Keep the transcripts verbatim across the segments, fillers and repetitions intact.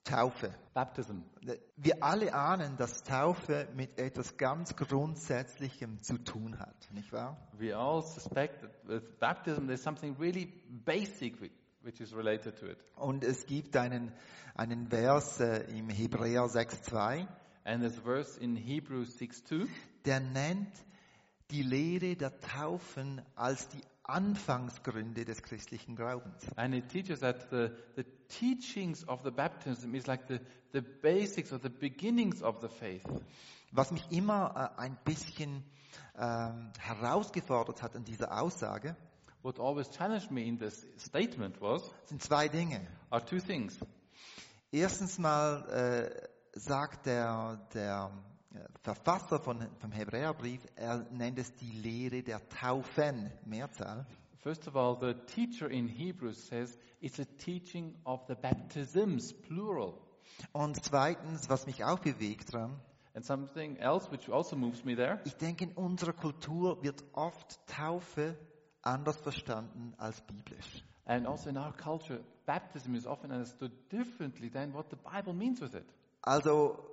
Taufe. Baptism. Wir alle ahnen, dass Taufe mit etwas ganz Grundsätzlichem zu tun hat, nicht wahr? We all suspect that with baptism there's something really basic which, which is related to it. Und es gibt einen, einen Vers äh, im Hebräer sechs zwei, And there's a verse in Hebrews six two, der nennt die Lehre der Taufen als die Anfangsgründe des christlichen Glaubens. and it teaches that the, the teachings of the baptism is like the, the basics or the beginnings of the faith. Was mich immer äh, ein bisschen ähm, herausgefordert hat an dieser Aussage, What always challenged me in this statement was, sind zwei Dinge. are two things. Erstens mal äh, sagt der, der Verfasser von, vom Hebräerbrief, er nennt es die Lehre der Taufen, Mehrzahl. First of all, the teacher in Hebrews says it's a teaching of the baptisms, plural. Und zweitens, was mich auch bewegt dran, And something else which also moves me there, ich denke, in unserer Kultur wird oft Taufe anders verstanden als biblisch. and also in our culture, baptism is often understood differently than what the Bible means with it. Also,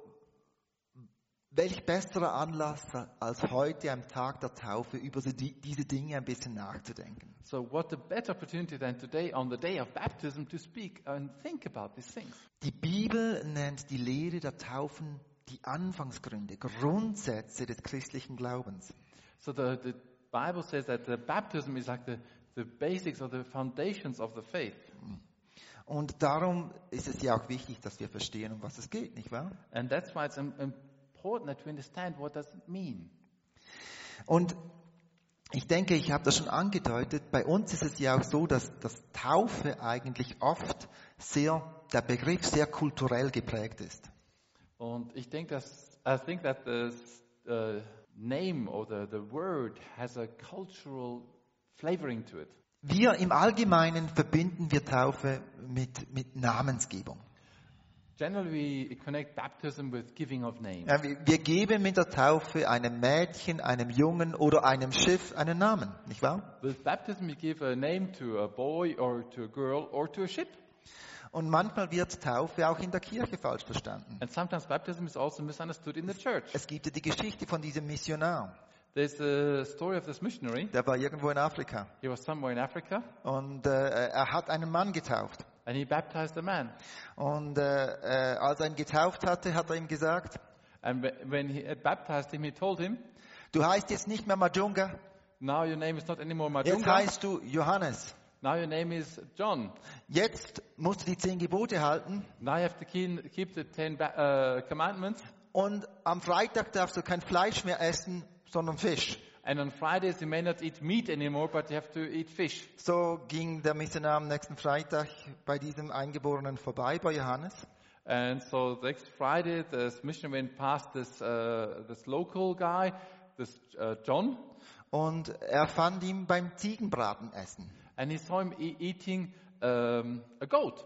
welch besserer Anlass als heute am Tag der Taufe über so die, diese Dinge ein bisschen nachzudenken. So what a better opportunity than today on the day of baptism to speak and think about these things. Die Bibel nennt die Lehre der Taufen die Anfangsgründe, Grundsätze des christlichen Glaubens. So the, the Bible says that the baptism is like the, the basics or the foundations of the faith. Und darum ist es ja auch wichtig, dass wir verstehen, um was es geht, nicht wahr? And that's why it's im- important that we understand what does it mean. Und ich denke, ich habe das schon angedeutet, bei uns ist es ja auch so, dass das Taufe eigentlich oft sehr, der Begriff sehr kulturell geprägt ist. Und ich denke, dass I think that the uh, name or the, the word has a cultural flavoring to it. Wir im Allgemeinen verbinden wir Taufe mit, mit Namensgebung. Generally, we connect baptism with giving of names. Ja, wir wir geben mit der Taufe einem Mädchen, einem Jungen oder einem Schiff einen Namen, nicht wahr? With baptism, you give a name to a boy or to a girl or to a ship. Und manchmal wird Taufe auch in der Kirche falsch verstanden. And sometimes baptism is also misunderstood in the church. Es gibt ja die Geschichte von diesem Missionar, There's a story of this missionary. der war irgendwo in Afrika He was somewhere in Africa und äh, er hat einen Mann getauft. and he baptized a man. Und äh, äh, als er ihn getauft hatte, hat er ihm gesagt, And wh- when he had baptized him, he told him, du heißt jetzt nicht mehr Majunga, now your name is not anymore jetzt Majunga, heißt du Johannes. now your name is John. Jetzt musst du die zehn Gebote halten Now you have to keep keep the ten ba- uh, commandments. und am Freitag darfst du kein Fleisch mehr essen, sondern Fisch. And on Fridays you may not eat meat anymore, but you have to eat fish. So ging der Missionar am nächsten Freitag bei diesem Eingeborenen vorbei, bei Johannes. And so next Friday, this missionary went past this uh, this local guy, this uh, John, Und er fand ihn beim Ziegenbraten essen. and he saw him e- eating um, a goat.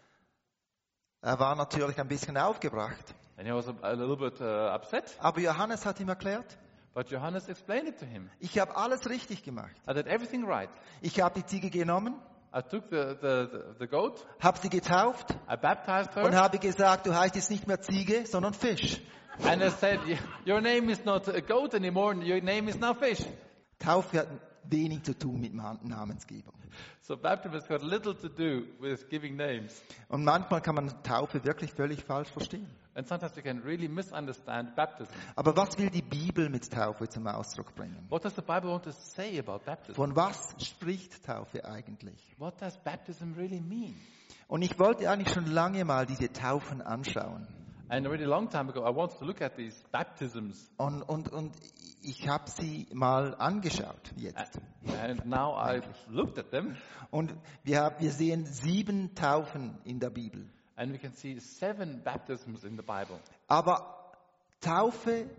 Er war natürlich ein bisschen aufgebracht. And he was a, a little bit uh, upset. Aber Johannes hat ihm erklärt, But Johannes explained it to him. ich habe alles richtig gemacht. I did everything right. Ich habe die Ziege genommen, I took the, the, the, the goat, habe sie getauft I baptized und her, habe gesagt, du heißt jetzt nicht mehr Ziege, sondern Fisch. and I said, your name is not a goat anymore, your name is now fish. Taufe hat wenig zu tun mit Ma- Namensgebung. So baptism has got little to do with giving names. Und manchmal kann man Taufe wirklich völlig falsch verstehen. And sometimes we can really misunderstand baptism. Aber was will die Bibel mit Taufe zum Ausdruck bringen? What does the Bible want to say about baptism? Von was spricht Taufe eigentlich? What does baptism really mean? Und ich wollte eigentlich schon lange mal diese Taufen anschauen. And already a long time ago, I wanted to look at these baptisms. Und, und, und ich habe sie mal angeschaut jetzt. And now I've looked at them, Und wir, haben, wir sehen sieben Taufen in der Bibel. and we can see seven baptisms in the Bible. Aber Taufe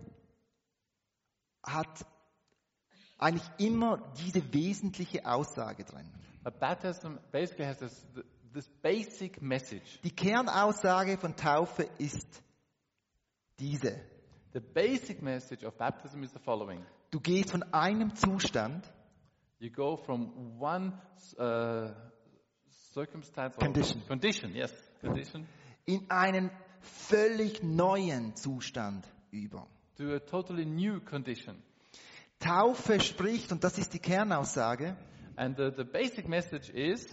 hat eigentlich immer diese wesentliche Aussage drin. A baptism basically has this, this basic message. Die Kernaussage von Taufe ist diese. The basic message of baptism is the following. Du gehst von einem Zustand, You go from one uh, circumstance or Condition. condition, yes, condition, in einen völlig neuen Zustand über. to a totally new condition. Taufe spricht, und das ist die Kernaussage, And the, the basic message is,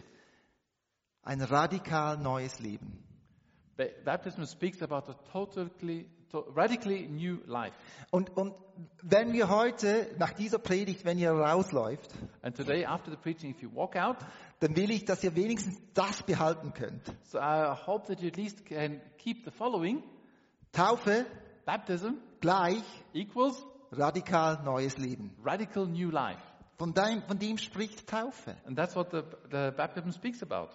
ein radikal neues Leben. ba- baptism speaks about a totally, to, radically new life. Und, und wenn wir heute, nach dieser Predigt, wenn ihr rausläuft, And today, after the preaching, if you walk out, dann will ich, dass ihr wenigstens das behalten könnt. so I hope that you at least can keep the following. Taufe Baptism gleich equals radikal neues Leben. radical new life. Von dem, von dem spricht Taufe. And that's what the, the baptism speaks about.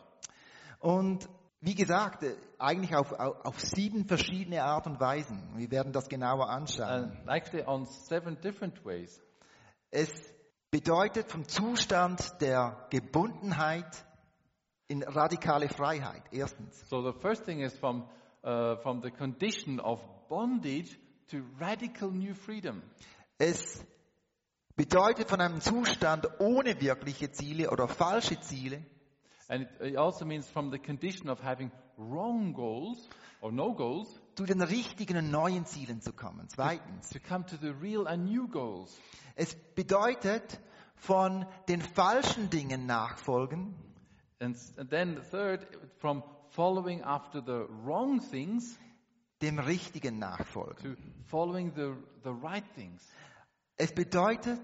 Und wie gesagt, äh, eigentlich auf, auf, auf sieben verschiedene Art und Weisen. Wir werden das genauer anschauen. And actually on seven different ways. Es bedeutet vom Zustand der Gebundenheit in radikale Freiheit. Erstens. So the first thing is from, uh, from the condition of bondage to radical new freedom. Es bedeutet von einem Zustand ohne wirkliche Ziele oder falsche Ziele And it, it also means from the condition of having wrong goals or no goals zu den richtigen und neuen Zielen zu kommen. Zweitens. to come to the real and new goals. Es bedeutet von den falschen Dingen nachfolgen And, s- and then third, from following after the wrong things dem Richtigen nachfolgen. to following the, the right things. Es bedeutet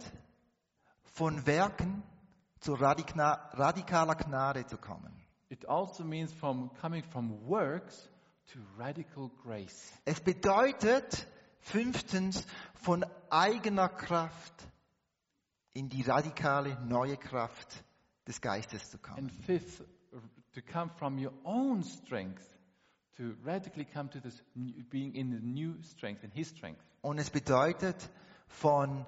von Werken zu radikna- radikaler Gnade zu kommen. It also means from coming from works to radical grace. Es bedeutet fünftens von eigener Kraft in die radikale neue Kraft des Geistes zu kommen. And fifth, r- to come from your own strength to radically come to this new, being in the new strength, in His strength. Und es bedeutet von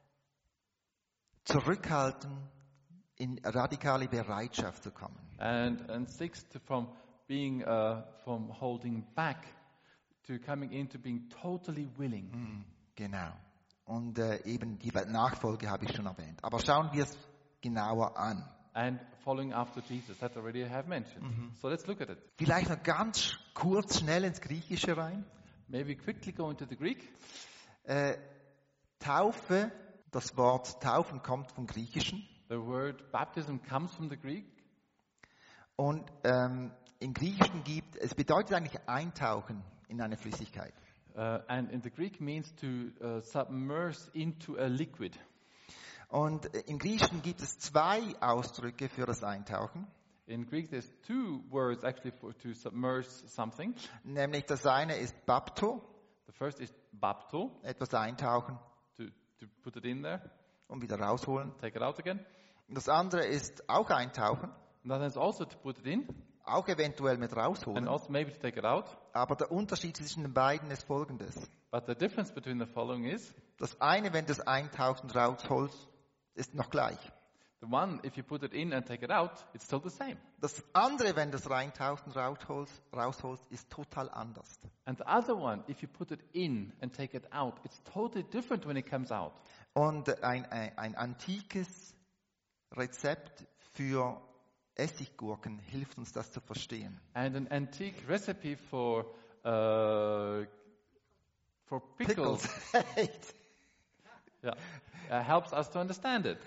Zurückhalten in radikale Bereitschaft zu kommen. And and sixth, to from being uh, from holding back to coming into being totally willing. Hm, genau. Und äh, eben die Nachfolge habe ich schon erwähnt. Aber schauen wir es genauer an. And following after Jesus, that already I have mentioned. So let's look at it. Vielleicht noch ganz kurz, schnell ins Griechische rein. Maybe quickly go into the Greek. Äh, Taufe, das Wort Taufen kommt vom Griechischen. The word baptism comes from the Greek. Und ähm, im Griechischen gibt, es bedeutet eigentlich eintauchen in eine Flüssigkeit. Uh, and in the Greek means to uh, submerge into a liquid. Und äh, im Griechischen gibt es zwei Ausdrücke für das Eintauchen. In Greek, there's two words actually for to submerge something. Nämlich das eine ist Bapto, The first is bapto, etwas eintauchen to, to put it in there, und wieder rausholen. take it out again. Und das andere ist auch eintauchen, And then there's also to put it in, auch eventuell mit and rausholen. also maybe to take it out. Aber der Unterschied zwischen den beiden ist folgendes. But the difference between the following is, Das eine, wenn du es eintauchst und rausholst, ist noch gleich. the one, if you put it in and take it out, it's still the same. Das andere, wenn du es reintauchst und rausholst, rausholst, ist total anders. And the other one, if you put it in and take it out, it's totally different when it comes out. Und ein, ein, ein antikes Rezept für Essiggurken hilft uns, das zu verstehen. And an antique recipe for uh, for pickles, Echt? yeah, uh, helps us to understand it.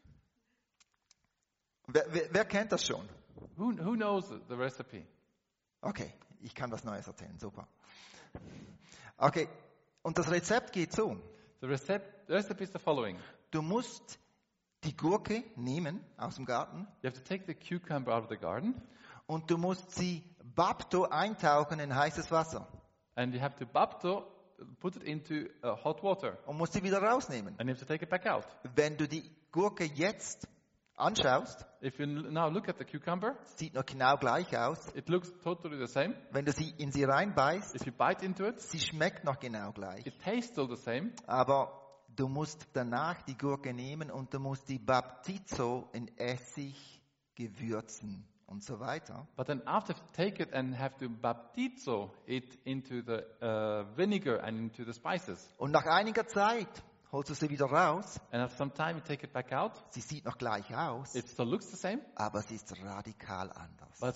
wer, wer, wer kennt das schon? Who, who knows the recipe? Okay, ich kann was Neues erzählen, super. Okay, und das Rezept geht so. The recept, the recipe is the following. Du musst die Gurke nehmen aus dem Garten You have to take the cucumber out of the garden, und du musst sie Bapto eintauchen in heißes Wasser and you have to bapto, put it into uh, hot water, und musst sie wieder rausnehmen. and you have to take it back out. Wenn du die Gurke jetzt anschaust, If you n- now look at the cucumber, sieht noch genau gleich aus. it looks totally the same. Wenn du sie in sie reinbeißt, If you bite into it, sie schmeckt noch genau gleich. it tastes still the same, Aber du musst danach die Gurke nehmen und du musst die Baptizo in Essig gewürzen und so weiter. but then after you take it and have to baptizo it into the uh, vinegar and into the spices. Und nach einiger Zeit holst du sie wieder raus. And after some time, you take it back out. Sie sieht noch gleich aus, It still looks the same, aber sie ist radikal anders. but it's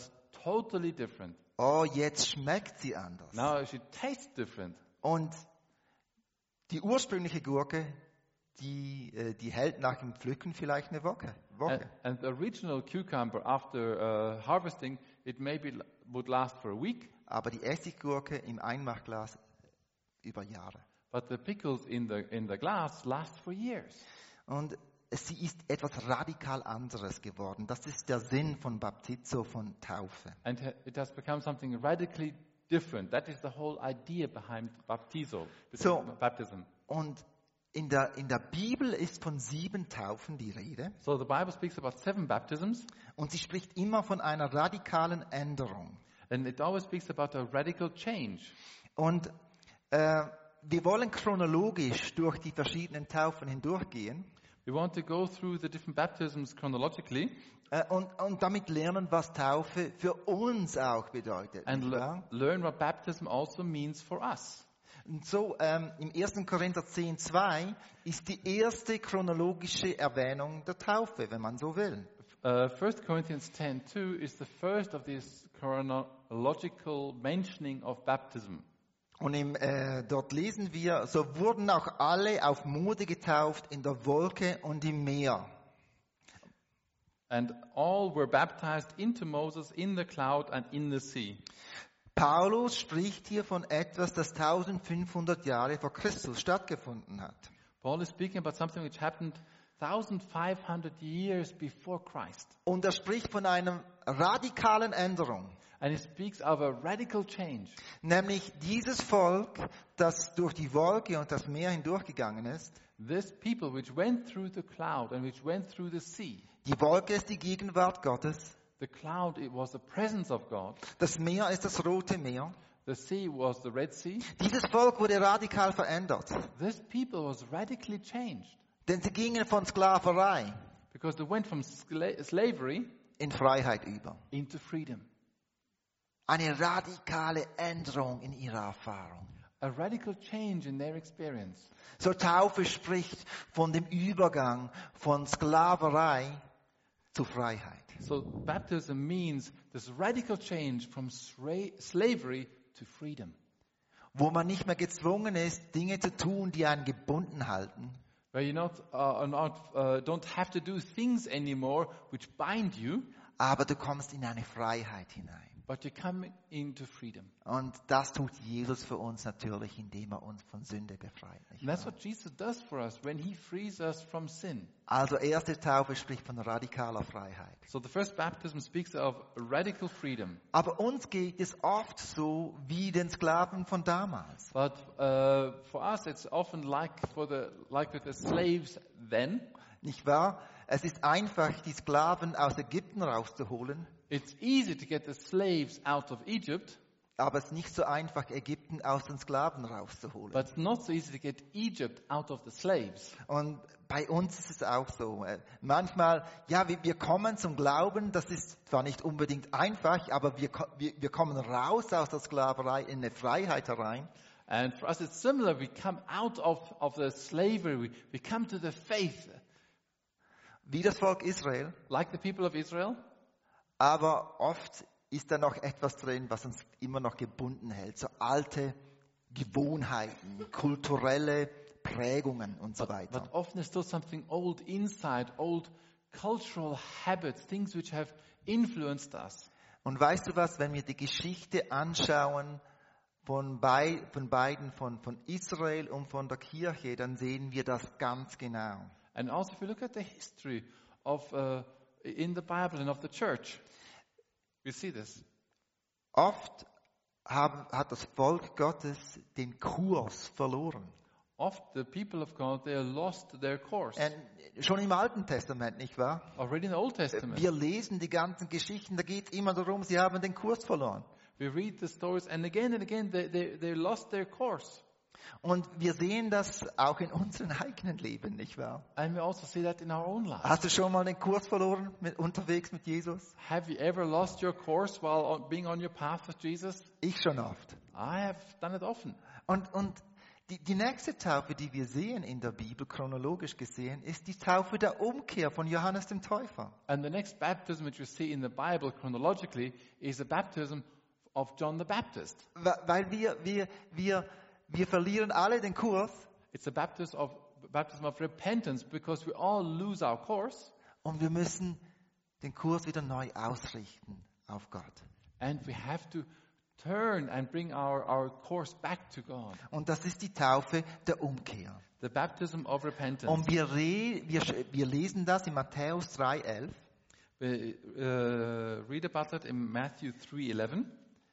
totally different. Oh, jetzt schmeckt sie anders. Now she tastes different. Und die ursprüngliche Gurke, die, äh, die hält nach dem Pflücken vielleicht eine Woche. And, Woche. and the original cucumber, after uh, harvesting, it maybe l- would last for a week, Aber die Essiggurke im Einmachglas über Jahre. but the pickles in the in the glass last for years. Und sie ist etwas radikal anderes geworden. Das ist der Sinn von Baptizo, von Taufe. And ha- it has become something radically different. That is the whole idea behind baptizo, So- baptism. Und in der, in der Bibel ist von sieben Taufen die Rede. So the Bible speaks about seven baptisms, Und sie spricht immer von einer radikalen Änderung. and it always speaks about a radical change. Und äh, wir wollen chronologisch durch die verschiedenen Taufen hindurchgehen We want to go through the different baptisms chronologically äh, und, und damit lernen, was Taufe für uns auch bedeutet. and nicht le- wahr? learn what baptism also means for us. Und so ähm, im ersten Korinther zehn zwei ist die erste chronologische Erwähnung der Taufe, wenn man so will. Uh, First Corinthians ten two is the first of this chronological mentioning of baptism. Und im, äh, dort lesen wir, so wurden auch alle auf Mode getauft in der Wolke und im Meer. And all were baptized into Moses in the cloud and in the sea. Paulus spricht hier von etwas, das eintausendfünfhundert Jahre vor Christus stattgefunden hat. Paul is speaking about something which happened fifteen hundred years before Christ. Und er spricht von einer radikalen Änderung. And he speaks of a radical change. Nämlich dieses Volk, das durch die Wolke und das Meer hindurchgegangen ist. This people which went through the cloud and which went through the sea. Die Wolke ist die Gegenwart Gottes. The cloud, it was the presence of God. Das Meer ist das Rote Meer. The sea was the Red Sea. Dieses Volk wurde radikal verändert. This people was radically changed Denn sie gingen von Sklaverei because they went from skla- slavery in Freiheit über. into freedom. Eine radikale Änderung in ihrer Erfahrung. A radical change in their experience. So Taufe spricht von dem Übergang von Sklaverei zu Freiheit. So baptism means this radical change from sra- slavery to freedom. Wo man nicht mehr gezwungen ist, Dinge zu tun, die einen gebunden halten, Where you not, uh, are not, uh, don't have to do things anymore which bind you, aber du kommst in eine Freiheit hinein. but you come into freedom. Und das tut Jesus für uns natürlich, indem er uns von Sünde befreit. Nicht And that's wahr? what Jesus does for us when he frees us from sin. Also erste Taufe spricht von radikaler Freiheit. So the first baptism speaks of radical freedom. Aber uns geht es oft so wie den Sklaven von damals. But uh, for us, it's often like for the like with the slaves then. Nicht wahr? Es ist einfach, die Sklaven aus Ägypten rauszuholen, It's easy to get the slaves out of Egypt, aber es ist nicht so einfach, Ägypten aus den Sklaven rauszuholen. but it's not so easy to get Egypt out of the slaves. Und bei uns ist es auch so. Äh, Manchmal, ja, wir, wir kommen zum Glauben, das ist zwar nicht unbedingt einfach, aber wir, ko- wir, wir kommen raus aus der Sklaverei in eine Freiheit herein. And for us, it's similar. We come out of, of the slavery. We, we come to the faith, Wie das Volk Israel. like the people of Israel. Aber oft ist da noch etwas drin, was uns immer noch gebunden hält. So alte Gewohnheiten, kulturelle Prägungen und so weiter. But often there's still something old inside, old cultural habits, things which have influenced us. Und weißt du was, wenn wir die Geschichte anschauen von, bei, von beiden, von, von Israel und von der Kirche, dann sehen wir das ganz genau. And also if you look at the history of uh, in the Bible and of the church, we see this. Oft haben, hat das Volk Gottes den Kurs verloren. Oft the people of God, they lost their course. Und schon im Alten Testament, nicht wahr? Already in the Old Testament. Wir lesen die ganzen Geschichten, da geht es immer darum, sie haben den Kurs verloren. We read the stories and again and again they, they, they lost their course. Und wir sehen das auch in unserem eigenen Leben, nicht wahr? And we also see that in our own lives. Hast du schon mal den Kurs verloren mit, unterwegs mit Jesus? Have you ever lost your course while on, being on your path with Jesus? Ich schon oft. I have done it often. Und, und Die, die nächste Taufe, die wir sehen in der Bibel, chronologisch gesehen, ist die Taufe der Umkehr von Johannes dem Täufer. And the next baptism which you see in the Bible chronologically is the baptism of John the Baptist. Wa- Weil wir, wir, wir, wir verlieren alle den Kurs It's a baptism of, baptism of repentance because we all lose our course und wir müssen den Kurs wieder neu ausrichten auf Gott. and we have to turn and bring our, our course back to God. Und das ist die Taufe der Umkehr. The baptism of repentance. Und wir, re, wir, sch- wir lesen das in Matthäus drei elf. We uh, read about that in Matthew three eleven.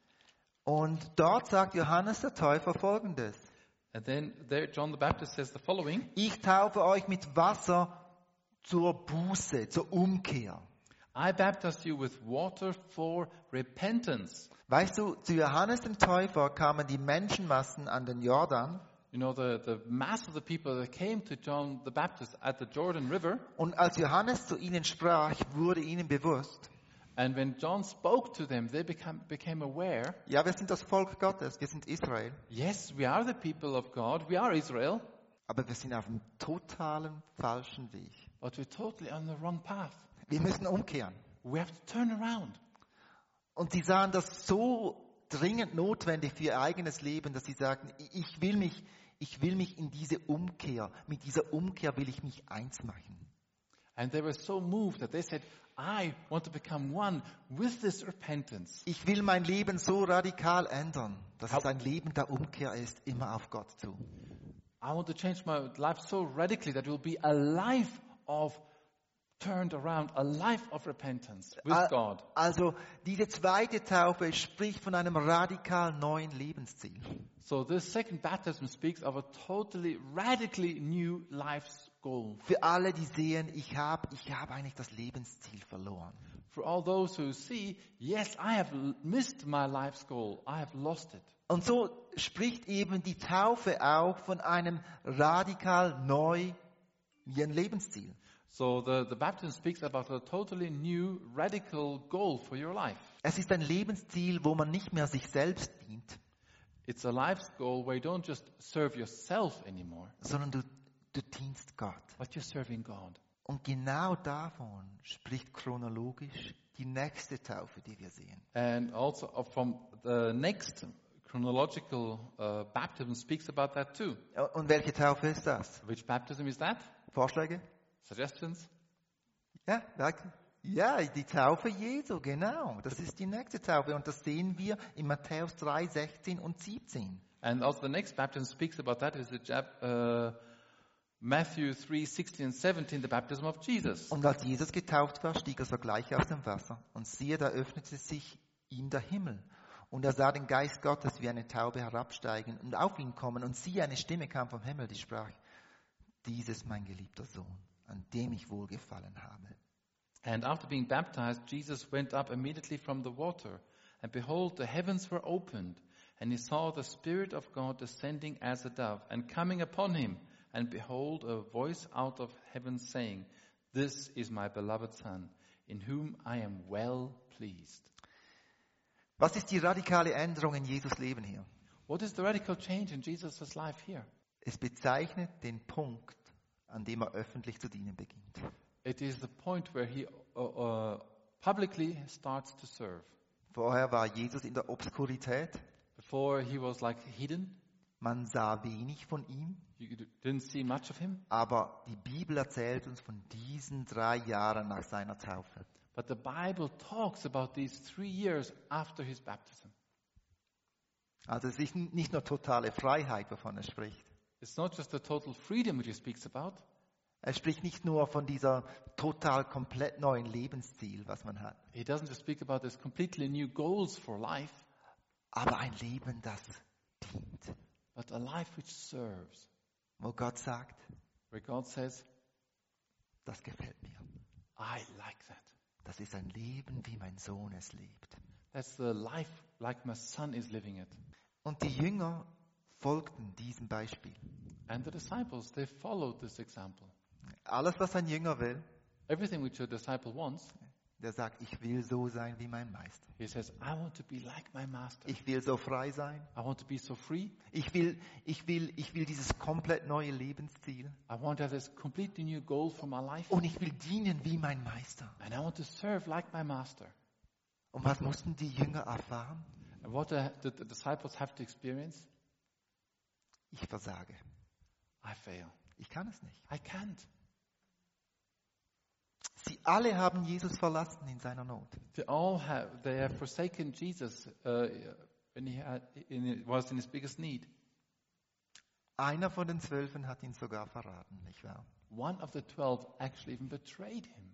Und dort sagt Johannes der Täufer Folgendes. And then there John the Baptist says the following. Ich taufe euch mit Wasser zur Buße, zur Umkehr. I baptize you with water for repentance. Weißt du, zu Johannes dem Täufer kamen die Menschenmassen an den Jordan You know, the, the mass of the people that came to John the Baptist at the Jordan River. und als Johannes zu ihnen sprach, wurde ihnen bewusst, And when John spoke to them, they become, became aware, ja, wir sind das Volk Gottes, wir sind Israel, yes, we are the people of God, we are Israel, aber wir sind auf einem totalen falschen Weg. but we're totally on the wrong path. Wir müssen umkehren. We have to turn around. Und sie sahen das so dringend notwendig für ihr eigenes Leben, dass sie sagten, ich will mich, ich will mich in diese Umkehr, mit dieser Umkehr will ich mich eins machen. And they were so moved that they said, I want to become one with this repentance. Ich will mein Leben so radikal ändern, dass es ein Leben der Umkehr ist, immer auf Gott zu. I want to change my life so radically that it will be a life of turned around, a life of repentance with Al- God. Also diese zweite Taufe spricht von einem radikal neuen Lebensziel. So this second baptism speaks of a totally, radically new life's goal. Für alle, die sehen, ich habe ich hab eigentlich das Lebensziel verloren. For all those who see, yes, I have l- missed my life's goal. I have lost it. Und so spricht eben die Taufe auch von einem radikal neuen Lebensziel. So the, the baptism speaks about a totally new, radical goal for your life. Es ist ein Lebensziel, wo man nicht mehr sich selbst dient, It's a life's goal where you don't just serve yourself anymore, sondern du, du dienst Gott. but you're serving God. Und genau davon spricht chronologisch die nächste Taufe, die wir sehen. And also uh, from the next chronological uh, baptism speaks about that too. Und welche Taufe ist das? Which baptism is that? Vorschläge? Suggestions? Ja, sagt- ja, die Taufe Jesu, genau. Das ist die nächste Taufe und das sehen wir in Matthäus drei, sechzehn und siebzehn. And also the next baptism speaks about that is the Jap- uh, Matthew three, sixteen and seventeen, the baptism of Jesus. Und als Jesus getauft war, stieg er sogleich aus dem Wasser. Und siehe, da öffnete sich ihm der Himmel. Und er sah den Geist Gottes wie eine Taube herabsteigen und auf ihn kommen. Und siehe, eine Stimme kam vom Himmel, die sprach, dies ist mein geliebter Sohn, an dem ich wohlgefallen habe. And after being baptized, Jesus went up immediately from the water. And behold, the heavens were opened. And he saw the Spirit of God descending as a dove and coming upon him. And behold, a voice out of heaven saying, This is my beloved Son, in whom I am well pleased. Was ist die radikale Änderung in Jesus Leben hier? What is the radical change in Jesus' life here? Es bezeichnet den Punkt, an dem er öffentlich zu dienen beginnt. It is the point where he uh, uh, publicly starts to serve. Vorher war Jesus in der Obskurität. Before he was like hidden. Man sah wenig von ihm. You didn't see much of him. Aber die Bibel erzählt uns von diesen drei Jahren nach seiner Taufe. But the Bible talks about these three years after his baptism. Also es ist nicht nur totale Freiheit, wovon er spricht. It's not just the total freedom which he speaks about. Er spricht nicht nur von dieser total komplett neuen Lebensziel, was man hat, He doesn't just speak about this completely new goals for life, aber ein Leben, das dient, but a life which serves. wo Gott sagt, Where God says, das gefällt mir. I like that. Das ist ein Leben, wie mein Sohn es lebt. That's the life like my son is living it. Und die Jünger folgten diesem Beispiel. And the disciples, they followed this example. Alles, was ein Jünger will, Everything which a disciple wants, Der sagt, ich will so sein wie mein Meister. He says, I want to be like my master. Ich will so frei sein. I want to be so free. Ich will, ich will, ich will dieses komplett neue Lebensziel. I want to have this completely new goal for my life. Und ich will dienen wie mein Meister. And I want to serve like my master. Und was mussten die Jünger erfahren? And what the, the, the disciples have to experience? Ich versage. I fail. Ich kann es nicht. I can't. Sie alle haben Jesus verlassen in seiner Not. They all have, they have forsaken Jesus uh, when he had, in, was in his biggest need. Einer von den Zwölfen hat ihn sogar verraten, nicht wahr? One of the twelve actually even betrayed him.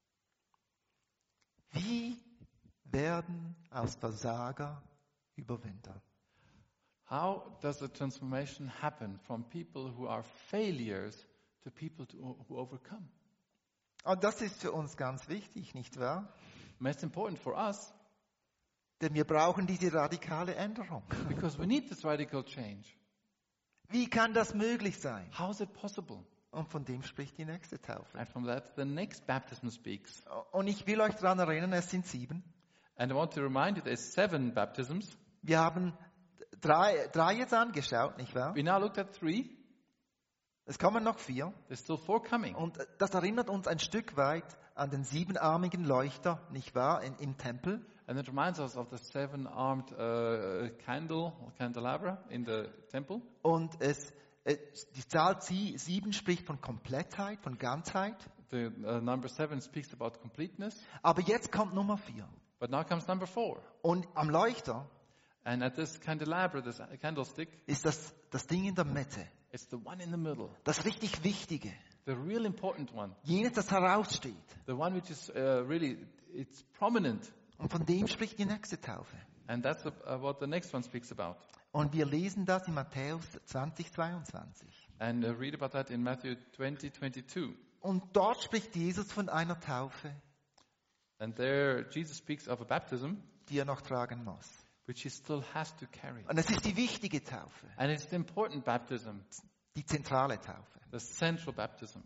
Wie werden aus Versager Überwinder? How does a transformation happen from people who are failures to people to, who overcome? Und das ist für uns ganz wichtig, nicht wahr? Most important for us, Denn wir brauchen diese radikale Änderung. because we need this radical change. Wie kann das möglich sein? How is it possible? Und von dem spricht die nächste Taufe. And from that, the next baptism speaks. Und ich will euch daran erinnern, es sind sieben. And I want to remind you, there's seven baptisms. Wir haben drei, drei jetzt angeschaut, nicht wahr? We now looked at three. Es kommen noch vier. There's still four coming. Und das erinnert uns ein Stück weit an den siebenarmigen Leuchter, nicht wahr, in, im Tempel. And it reminds us of the seven-armed uh, candle, candelabra in the temple. Und es, es, die Zahl sie- sieben spricht von Komplettheit, von Ganzheit. The uh, number seven speaks about completeness. Aber jetzt kommt Nummer vier. But now comes number four. Und am Leuchter And at this candelabra, this candlestick, ist das, das Ding in der Mitte. it's the one in the middle. Das richtig Wichtige. The real important one. Jenes, das heraussteht. The one which is uh, really, it's prominent. Und von dem spricht die nächste Taufe. And that's uh, what the next one speaks about. Und wir lesen das in Matthäus zwanzig, zweiundzwanzig. And uh, read about that in Matthew twenty, twenty-two. Und dort spricht Jesus von einer Taufe, And there Jesus speaks of a baptism die er noch tragen muss. which he still has to carry. Und es ist die wichtige Taufe, And it's the important baptism, die zentrale Taufe. the central baptism.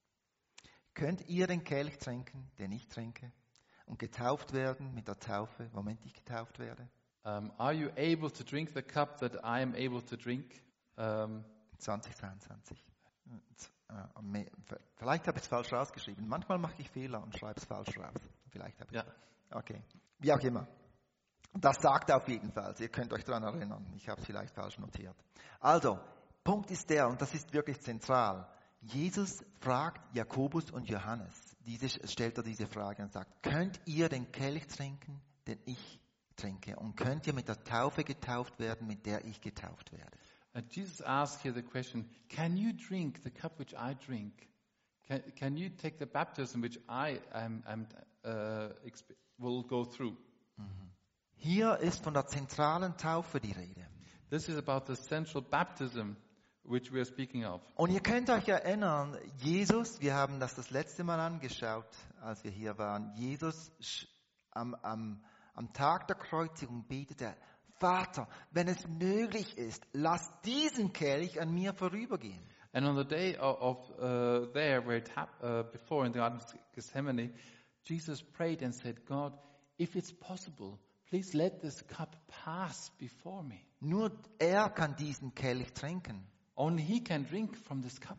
Könnt ihr den Kelch trinken, den ich trinke, und getauft werden mit der Taufe, womit ich getauft werde? Um, are you able to drink the cup that I am able to drink? Um, zwanzig zweiundzwanzig. Äh, mehr- Vielleicht habe ich es falsch rausgeschrieben. Manchmal mache ich Fehler und schreibe es falsch raus. Vielleicht habe ich ja. Okay. Wie auch immer. Das sagt auf jeden Fall. Ihr könnt euch daran erinnern. Ich habe es vielleicht falsch notiert. Also, Punkt ist der, und das ist wirklich zentral. Jesus fragt Jakobus und Johannes. Diese, stellt er diese Frage und sagt, könnt ihr den Kelch trinken, den ich trinke? Und könnt ihr mit der Taufe getauft werden, mit der ich getauft werde? And Jesus asks here the question, can you drink the cup which I drink? Can, can you take the baptism which I am, am, uh, exp- will go through? Hier ist von der zentralen Taufe die Rede. This is about the central baptism which we are speaking of. Und ihr könnt euch erinnern, Jesus, wir haben das das letzte Mal angeschaut, als wir hier waren, Jesus sch- am, am, am Tag der Kreuzigung betet er, Vater, wenn es möglich ist, lass diesen Kelch an mir vorübergehen. And on the day of, of uh, there, where it hap- uh, before in the Garden of Gethsemane, Jesus prayed and said, God, if it's possible, please let this cup pass before me. Nur er kann diesen Kelch trinken. Only he can drink from this cup.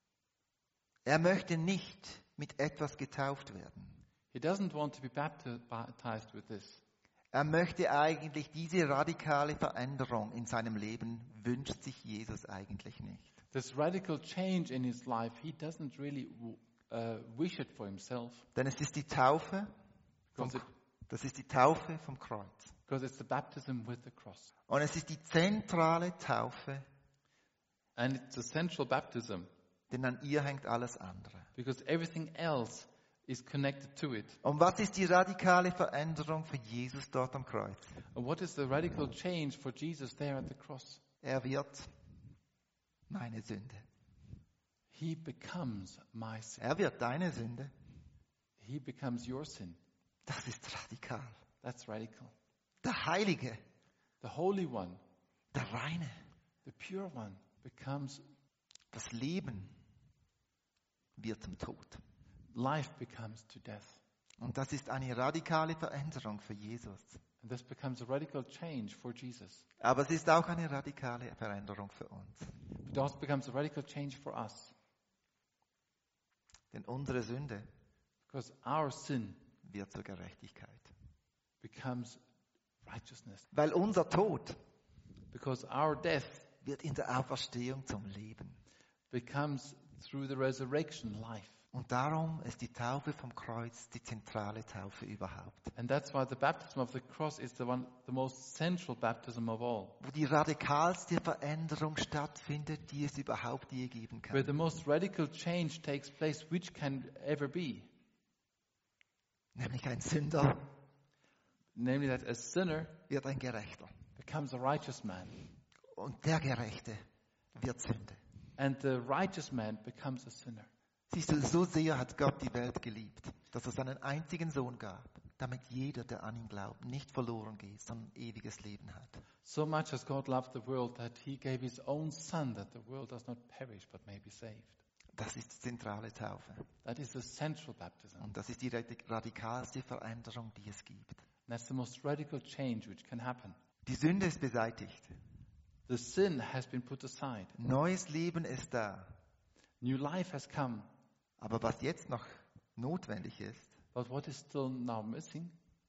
Er möchte nicht mit etwas getauft werden. He doesn't want to be bapti- baptized with this. Er möchte eigentlich diese radikale Veränderung in seinem Leben, wünscht sich Jesus eigentlich nicht. This radical change in his life, he doesn't really uh, wish it for himself. Denn es ist die Taufe, vom, Because, it, das ist die Taufe vom Kreuz. because it's the baptism with the cross. Und es ist die zentrale Taufe, And it's a central baptism denn an ihr hängt alles andere. because everything else is connected to it. Und was ist die radikale Veränderung für Jesus dort am Kreuz? And what is the radical change for Jesus there at the cross? Er wird meine Sünde. He becomes my sin. Er wird deine Sünde. He becomes your sin. Das ist radikal. That's radical. Der Heilige, The Holy One, der Reine, the pure one, becomes, das Leben wird zum Tod. life becomes to death. Und das ist eine radikale Veränderung für Jesus. And this becomes a radical change for Jesus. Aber es ist auch eine radikale Veränderung für uns. It also becomes a radical change for us. Denn unsere Sünde Because our sin wird zur Gerechtigkeit. becomes righteousness. Weil unser Tod Because our death wird in der Auferstehung zum Leben. becomes through the resurrection life. Und darum ist die Taufe vom Kreuz die zentrale Taufe überhaupt. And that's why the baptism of the cross is the one, the most central baptism of all. Wo die radikalste Veränderung stattfindet, die es überhaupt je geben Where kann. the most radical change takes place, which can ever be. Nämlich ein Sünder Namely that a sinner wird ein Gerechter. becomes a righteous man. Und der Gerechte wird Sünde. And the righteous man becomes a sinner. Siehst du, so sehr hat Gott die Welt geliebt, dass er seinen einzigen Sohn gab, damit jeder, der an ihn glaubt, nicht verloren geht, sondern ewiges Leben hat. So much has God loved the world that he gave his own son that the world does not perish but may be saved. Das ist die zentrale Taufe. That is the central baptism. Und das ist die radik- radikalste Veränderung, die es gibt. And that's the most radical change which can happen. Die Sünde ist beseitigt. The sin has been put aside. Neues Leben ist da. New life has come. Aber was jetzt noch notwendig ist, But what is still now missing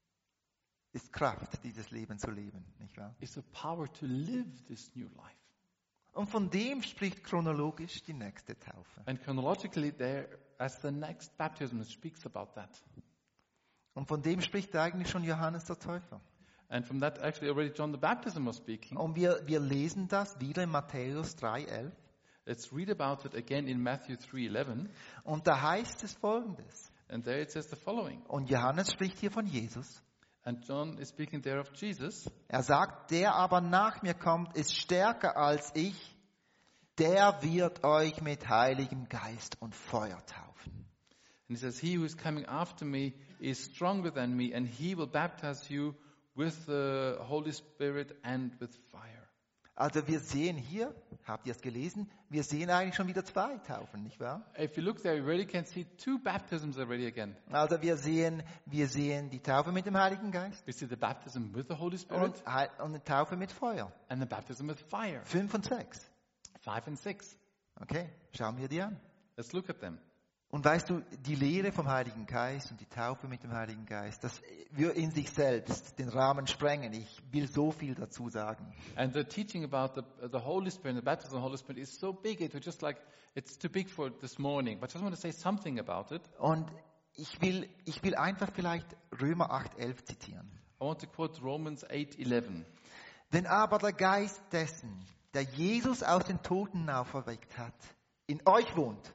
ist Kraft, dieses Leben zu leben, nicht wahr? is the power to live this new life. Und von dem spricht chronologisch die nächste Taufe. And chronologically there, as the next baptism it speaks about that. Und von dem spricht eigentlich schon Johannes der Täufer. And from that actually already John the Baptist was speaking. Und wir, wir lesen das wieder in Matthäus drei elf. Let's read about it again in Matthew three eleven. Und da heißt es Folgendes. And there it says the following. Und Johannes spricht hier von Jesus. And John is speaking there of Jesus. Er sagt, der aber nach mir kommt, ist stärker als ich. Der wird euch mit Heiligem Geist und Feuer taufen. And he says, he who is coming after me is stronger than me, and he will baptize you with the Holy Spirit and with fire. Also wir sehen hier, habt ihr es gelesen, wir sehen eigentlich schon wieder zwei Taufen, nicht wahr? If you look there, you already can see two baptisms already again. Also wir sehen, wir sehen die Taufe mit dem Heiligen Geist We see the baptism with the Holy Spirit und, Hei- und die Taufe mit Feuer. and the baptism with fire. Fünf und sechs. Five and six. Okay, schauen wir die an. Let's look at them. Und weißt du, die Lehre vom Heiligen Geist und die Taufe mit dem Heiligen Geist, das würde in sich selbst den Rahmen sprengen. Ich will so viel dazu sagen. And the teaching about the, the Holy Spirit, the baptism of the Holy Spirit is so big, it was just like, it's too big for this morning. But I just want to say something about it. Und ich will, ich will einfach vielleicht Römer acht elf zitieren. I want to quote Romans eight eleven. Wenn aber der Geist dessen, der Jesus aus den Toten auferweckt hat, in euch wohnt,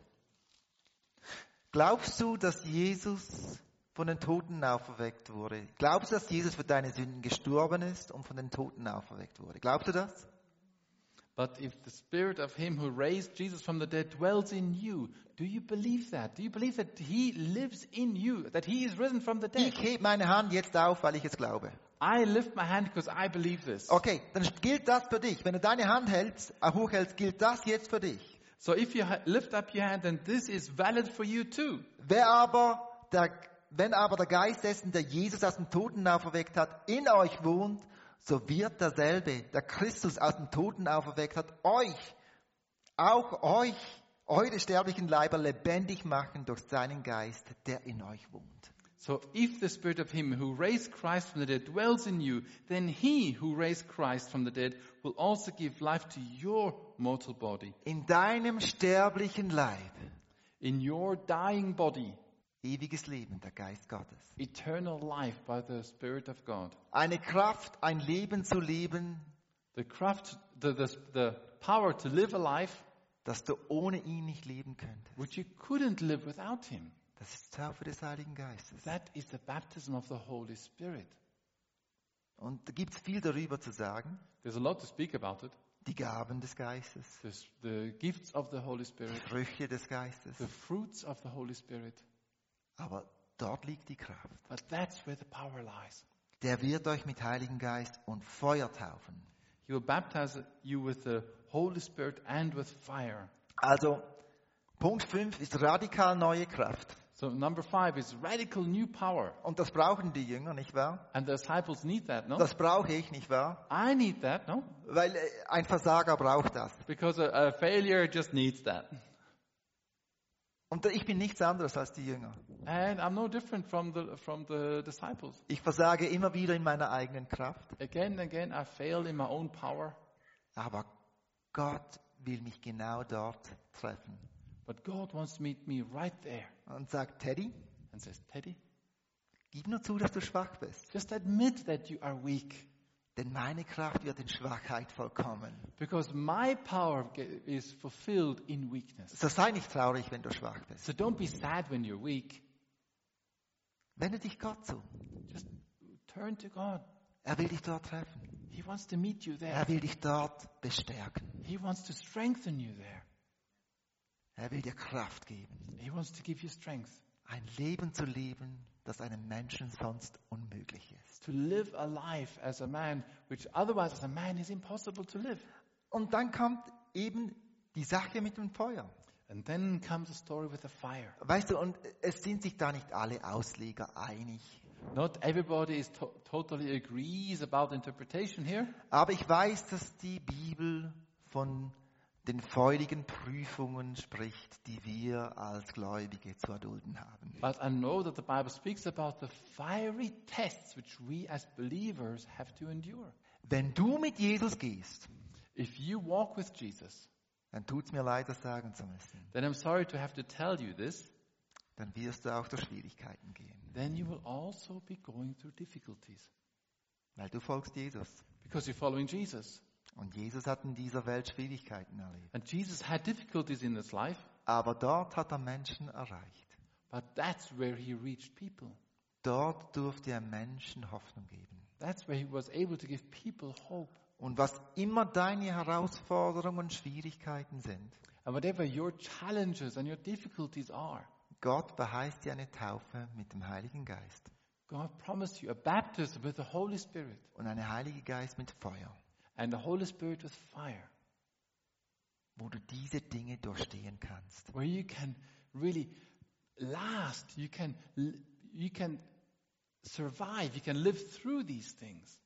glaubst du, dass Jesus von den Toten auferweckt wurde? Glaubst du, dass Jesus für deine Sünden gestorben ist und von den Toten auferweckt wurde? Glaubst du das? But if the spirit of him who raised Jesus from the dead dwells in you, do you believe that? Do you believe that he lives in you, that he is risen from the dead? Ich hebe meine Hand jetzt auf, weil ich es glaube. I lift my hand because I believe this. Okay, dann gilt das für dich. Wenn du deine Hand hältst, äh, hochhältst, gilt das jetzt für dich. So if you ha- lift up your hand, then this is valid for you too. Wer aber der, wenn aber der Geist dessen, der Jesus aus den Toten auferweckt hat, in euch wohnt, so wird derselbe, der Christus aus den Toten auferweckt hat, euch, auch euch, eure sterblichen Leiber lebendig machen durch seinen Geist, der in euch wohnt. So if the spirit of him who raised Christ from the dead dwells in you, then he who raised Christ from the dead will also give life to your mortal body. In deinem sterblichen Leib, In your dying body, ewiges Leben, der Geist Gottes. eternal life by the Spirit of God. Eine Kraft, ein Leben zu leben, The craft, the, the, the power to live a life dass du ohne ihn nicht leben könntest. which you couldn't live without him. Das ist die Taufe des Heiligen Geistes. That is the baptism of the Holy Spirit. Und da gibt es viel darüber zu sagen. There's a lot to speak about it. Die Gaben des Geistes, There's the gifts of the Holy die Spirit, Früchte des Geistes. the fruits of the Holy Spirit. Aber dort liegt die Kraft. But that's where the power lies. Der wird euch mit Heiligen Geist und Feuer taufen. He will baptize you with the Holy Spirit and with fire. Also, Punkt fünf ist radikal neue Kraft. So number five is radical new power. Und das brauchen die Jünger, nicht wahr? And the disciples need that, no? Das brauche ich, nicht wahr? I need that, no? Weil äh, ein Versager braucht das. Because a, a failure just needs that. Und ich bin nichts anderes als die Jünger. And I'm no different from the from the disciples. Ich versage immer wieder in meiner eigenen Kraft. Again and again, I fail in my own power. Aber Gott will mich genau dort treffen. But God wants to meet me right there Und sagt, Teddy, and says, Teddy, gib nur zu, dass du schwach bist. just admit that you are weak. Denn meine Kraft wird in Schwachheit vollkommen. Because my power ge- is fulfilled in weakness. So sei nicht traurig, wenn du schwach bist. So don't be sad when you're weak. Wende dich Gott zu. Just turn to God. Er will dich dort treffen. He wants to meet you there. Er will dich dort bestärken. He wants to strengthen you there. Er will dir Kraft geben. He wants to give you strength. Ein Leben zu leben, das einem Menschen sonst unmöglich ist. To live a life as a man, which otherwise as a man is impossible to live. Und dann kommt eben die Sache mit dem Feuer. And then comes a story with a fire. Weißt du, und es sind sich da nicht alle Ausleger einig. Not everybody is to- totally agrees about interpretation here. Aber ich weiß, dass die Bibel von den feurigen Prüfungen spricht, die wir als Gläubige zu erdulden haben. But I know that the Bible speaks about the fiery tests which we as believers have to endure. Wenn du mit Jesus gehst, If you walk with Jesus, dann tut's mir leid, das sagen zu müssen, then I'm sorry to have to tell you this, dann wirst du auch durch Schwierigkeiten gehen, then you will also be going through difficulties. weil du folgst Jesus. Because you're following Jesus. Und Jesus hat in dieser Welt Schwierigkeiten erlebt. And Jesus had difficulties in his life, Aber dort hat er Menschen erreicht. but that's where he reached people. Dort durfte er Menschen Hoffnung geben. That's where he was able to give people hope. Und was immer deine Herausforderungen und Schwierigkeiten sind, And whatever your challenges and your difficulties are, Gott verheißt dir eine Taufe mit dem Heiligen Geist. God promised you a baptism with the Holy Spirit Und einen Heiligen Geist mit Feuer, and the Holy Spirit with fire, wo du diese Dinge durchstehen kannst. where you can really last, you can you can survive, you can live through these things.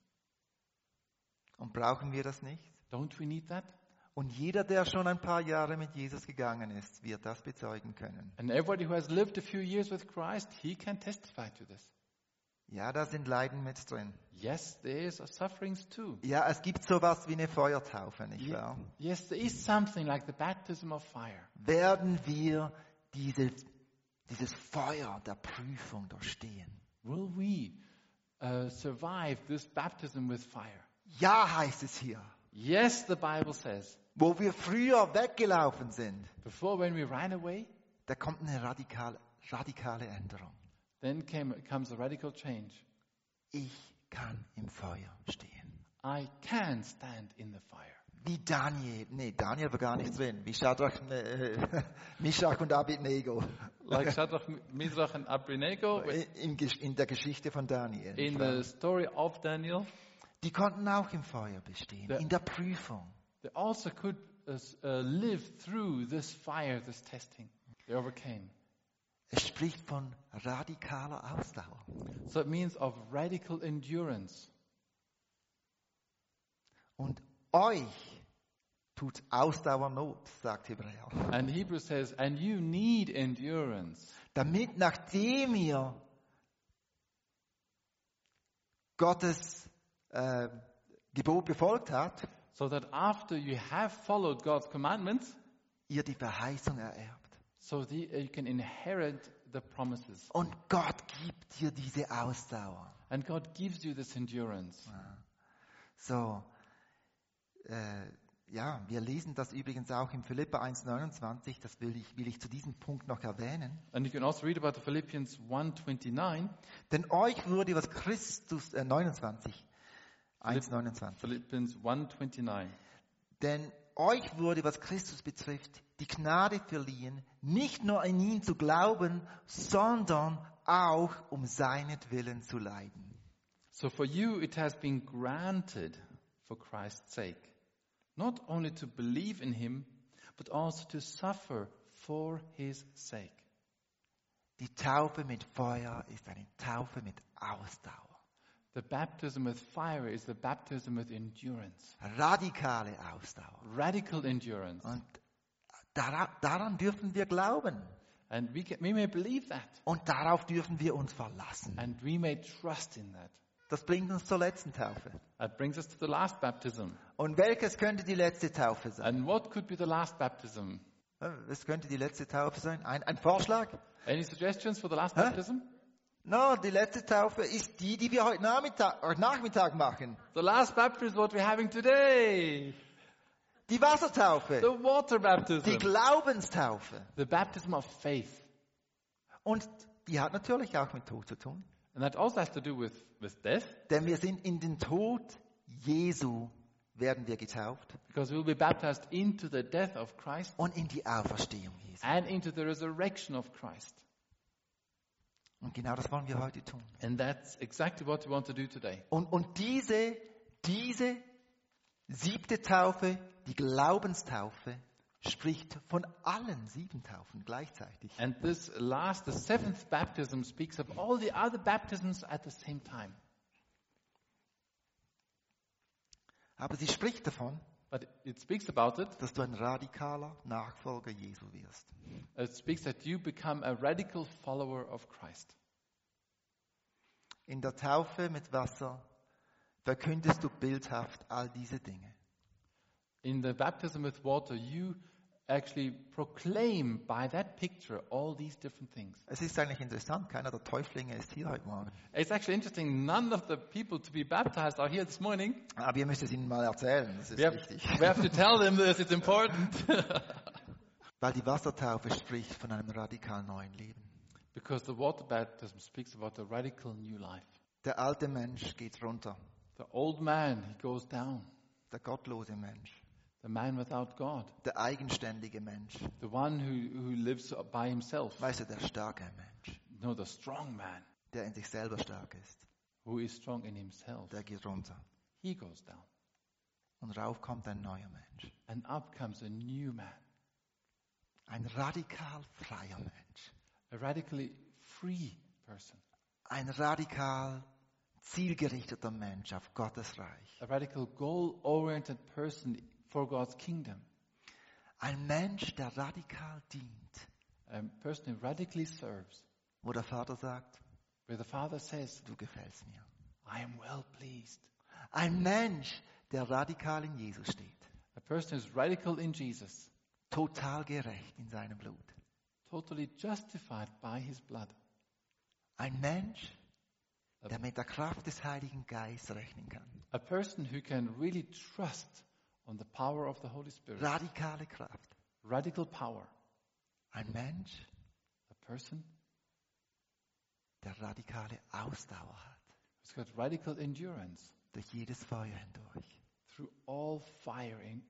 Und brauchen wir das nicht? Don't we need that? Und jeder, der schon ein paar Jahre mit Jesus gegangen ist, wird das bezeugen können. And everybody who has lived a few years with Christ, he can testify to this. Ja, da sind Leiden mit drin. Yes, there is a sufferings too. Ja, es gibt sowas wie eine Feuertaufe, nicht Ye- wahr? Yes, there is something like the baptism of fire. Werden wir diese, dieses Feuer der Prüfung durchstehen? Will we uh, survive this baptism with fire? Ja, heißt es hier. Yes, the Bible says. Wo wir früher weggelaufen sind, Before, when we ran away, da kommt eine radikale, radikale Änderung. then came, comes a radical change. Ich kann im Feuer stehen. I can stand in the fire. Wie Daniel, nee, Daniel war gar nicht drin, wie Shadrach, äh, Meshach und Abednego Like Shadrach, Meshach, and Abednego in, in der Geschichte von Daniel. in the story of Daniel, Die konnten auch im Feuer bestehen, Der- in der Prüfung. they also could uh, s- uh, live through this fire, this testing. They overcame. Es spricht von radikaler Ausdauer. So it means of radical endurance. Und euch tut Ausdauer Not, sagt Hebräer. And Hebrews says, and you need endurance. Damit, nachdem ihr Gottes äh, Gebot befolgt habt, So that after you have followed God's commandments, ihr die Verheißung ererbt. so that you can inherit the promises. Und Gott gibt dir diese Ausdauer. And God gives you this endurance. So, äh, ja, wir lesen das übrigens auch im Philipper eins neunundzwanzig, das will ich, will ich zu diesem Punkt noch erwähnen. And you can also read about the Philippians one twenty-nine. Denn euch wurde, was Christus, äh, neunundzwanzig, eins neunundzwanzig. Philippians one twenty-nine. Denn euch wurde, was Christus betrifft, die Gnade verliehen, nicht nur an ihn zu glauben, sondern auch um seinetwillen zu leiden. So for you it has been granted for Christ's sake, not only to believe in him, but also to suffer for his sake. Die Taufe mit Feuer ist eine Taufe mit Ausdauer. The baptism with fire is the baptism with endurance. Radikale Ausdauer. Radical endurance. Und dara- daran dürfen wir glauben. And we, can, we may believe that. Und darauf dürfen wir uns verlassen. And we may trust in that. Das bringt uns zur letzten Taufe. That brings us to the last baptism. Und welches könnte die letzte Taufe sein? And what could be the last baptism? Was könnte die letzte Taufe sein? Ein, ein Vorschlag? Any suggestions for the last Huh? baptism? No, die letzte Taufe ist die, die wir heute Nachmittag, heute Nachmittag machen. The last baptism is what we're having today. Die Wassertaufe. The water Die baptism. Glaubenstaufe. The baptism of faith. Und die hat natürlich auch mit Tod zu tun. And that also has to do with, with death. Denn wir sind in den Tod Jesu werden wir getauft Because we'll be baptized into the death of Christ und in die Auferstehung Jesu. and into the resurrection of Christ. Und genau das wollen wir heute tun. And that's exactly what we want to do today. Und, und diese, diese siebte Taufe, die Glaubenstaufe, spricht von allen sieben Taufen gleichzeitig. And this last, the seventh baptism speaks of all the other baptisms at the same time. Aber sie spricht davon, But it speaks about it. dass du ein radikaler Nachfolger Jesu wirst. It speaks that you become a radical follower of Christ. In der Taufe mit Wasser verkündest du bildhaft all diese Dinge. In the baptism with water, you actually proclaim by that picture all these different things. Es ist eigentlich interessant, keiner der Täuflinge ist hier heute Morgen. It's actually interesting, none of the people to be baptized are here this morning. Aber ihr müsst es ihnen mal erzählen, das ist We have, wichtig. we have to tell them this, it's important. Weil die Wassertaufe spricht von einem radikal neuen Leben. Because the water baptism speaks about a radical new life. Der alte Mensch geht runter, The old man, he goes down. der gottlose Mensch, The man without God. der eigenständige Mensch, The one who, who lives by himself. weißt du, der starke Mensch, No, the strong man der in sich selber stark ist, who is strong in himself. der geht runter. He goes down. Und rauf kommt ein neuer Mensch, And up comes a new man. ein radikal freier Mensch, A radically free person. ein radikal zielgerichteter Mensch auf Gottes Reich. A radical goal-oriented person for God's kingdom. Ein Mensch, der radikal dient, A person who radically serves. wo der Vater sagt, Where the Father says, du gefällst mir. I am well pleased. Ein Mensch, der radikal in Jesus steht, A person who is radical in Jesus. total gerecht in seinem Blut. Totally justified by his blood. Ein Mensch, der mit der Kraft des Heiligen Geistes rechnen kann. A person who can really trust on the power of the Holy Spirit. Radikale Kraft. Radical power. Ein Mensch, A person der radikale Ausdauer hat. who's got radical endurance Durch jedes Feuer hindurch. through all firing.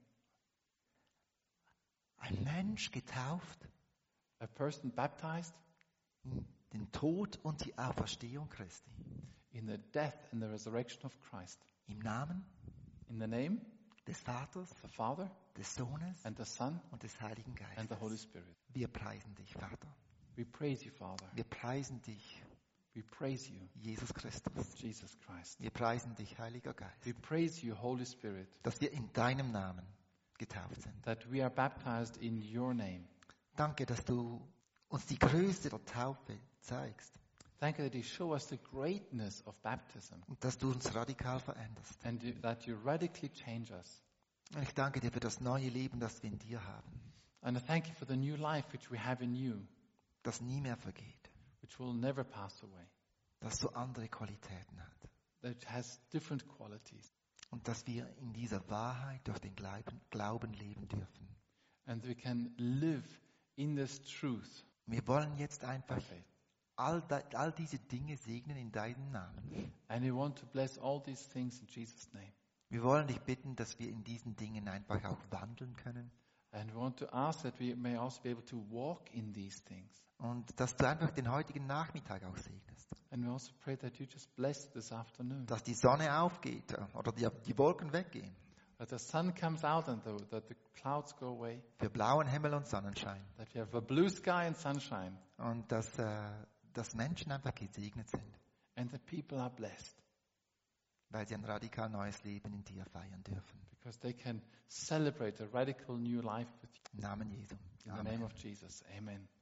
Ein Mensch getauft A person baptized in den Tod und die Auferstehung Christi. in the death and the resurrection of Christ. Im Namen In the name des Vaters, of the Father des Sohnes and the Son und des Heiligen and the Holy Geistes. Spirit. Wir preisen dich, Vater. We praise you, Father. Wir preisen dich, We praise you, Jesus Christus. Jesus Christ. Wir preisen dich, Heiliger Geist, We praise you, Holy Spirit, dass wir in deinem Namen getauft sind. that we are baptized in your name. Danke, dass du uns die Größe der Taufe zeigst Thank you that you show us the greatness of baptism und dass du uns radikal veränderst. and you, that you radically change us. Und ich danke dir für das neue Leben, das wir in dir haben, And I thank you for the new life which we have in you, das nie mehr vergeht, which will never pass away, das so andere Qualitäten hat that has different qualities. und dass wir in dieser Wahrheit durch den Glauben, Glauben leben dürfen. And we can live in this truth Wir wollen jetzt einfach by faith. all, da, all diese Dinge segnen in deinem Namen. And we want to bless all these things in Jesus' name. Wir wollen dich bitten, dass wir in diesen Dingen einfach auch wandeln können And we want to ask that we may also be able to walk in these things. und dass du einfach den heutigen Nachmittag auch segnest. And we also pray that you just bless this afternoon. Dass die Sonne aufgeht äh, oder die, die Wolken weggehen. That the sun comes out and the, that the clouds go away. Für blauen Himmel und Sonnenschein. That you have a blue sky and sunshine. Und dass, äh, dass Menschen einfach gesegnet sind, And the people are blessed. weil sie ein radikal neues Leben in dir feiern dürfen. Because they can celebrate a radical new life with you. Im Namen Jesu. In the name of Jesus. Amen.